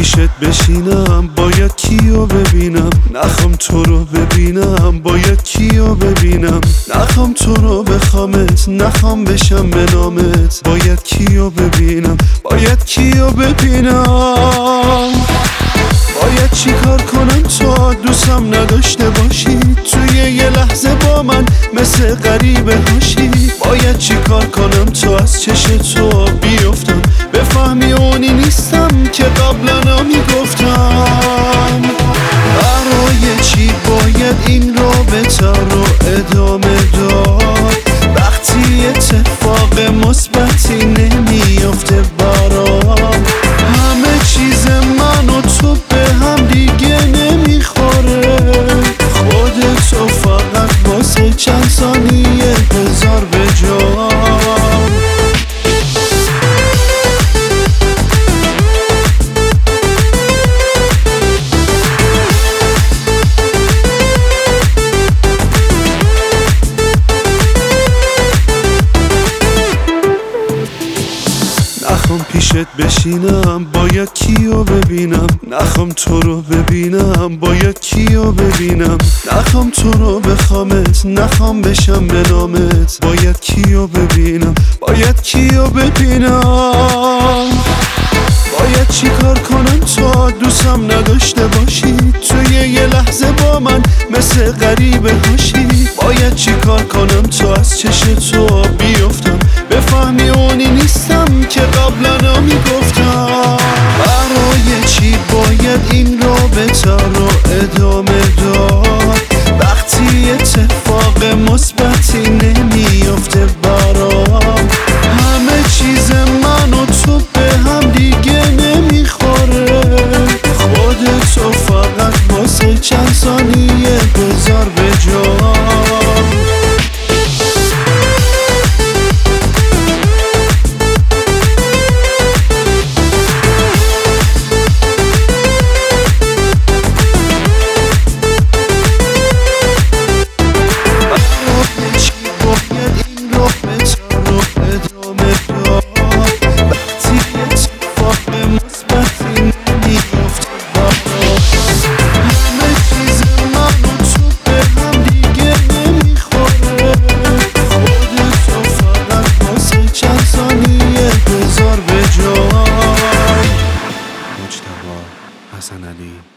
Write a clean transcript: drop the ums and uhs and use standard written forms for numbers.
پیشت بشینم باید کیو ببینم، نخوام تو رو ببینم باید کیو ببینم، نخوام تو رو بخوامت، نخوام بشم به نامت، باید کیو ببینم باید کیو ببینم. باید چی کار کنم تا دوستم نداشته باشی، توی یه لحظه با من مثل غریبه هاشی. باید چی کار کنم تا از چش تو بیفتم، بفهمی اونی نیستم که قبلا میگفتم. برای چی باید این رابطه رو ادامه داد وقتی اتفاق مثبتی نمیافته برام؟ همه چیز من و تو به هم دیگه نمیخوره، خودتو فقط واسه چند ثانیه بذار به جا. نخوام پیشت بشینم باید کیو ببینم، نخوام تو رو ببینم باید کیو ببینم، نخوام تو رو بخوامت، نخوام بشم به نامت، باید کیو ببینم باید کیو ببینم. باید چی کار کنم تا دوستم نداشته باشی، توی یه لحظه با من مثل غریبه هاشی. باید چی کار کنم تا از چش تو بیفتم، بفهمی اونی نیستم که قبلا میگفتم. برای چی باید این رابطه رو ادامه داد وقتی اتفاق مثبتی نمیافته برام؟ همه چیز من و تو به هم دیگه نمیخوره، خودتو فقط واسه چند ثانیه بذار به جا. مجتبی حسن علی